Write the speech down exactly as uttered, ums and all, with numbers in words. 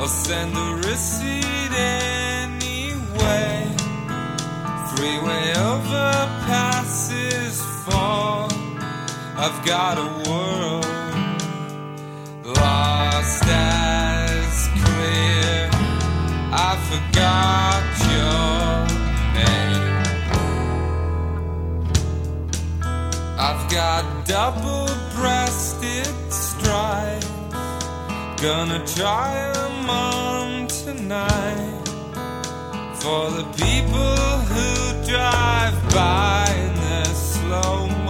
I'll send a receipt anyway. Freeway overpasses fall. I've got a world lost as clear. I forgot your name. I've got double-breasted stripes. Gonna try 'em on tonight for the people who drive by in their slow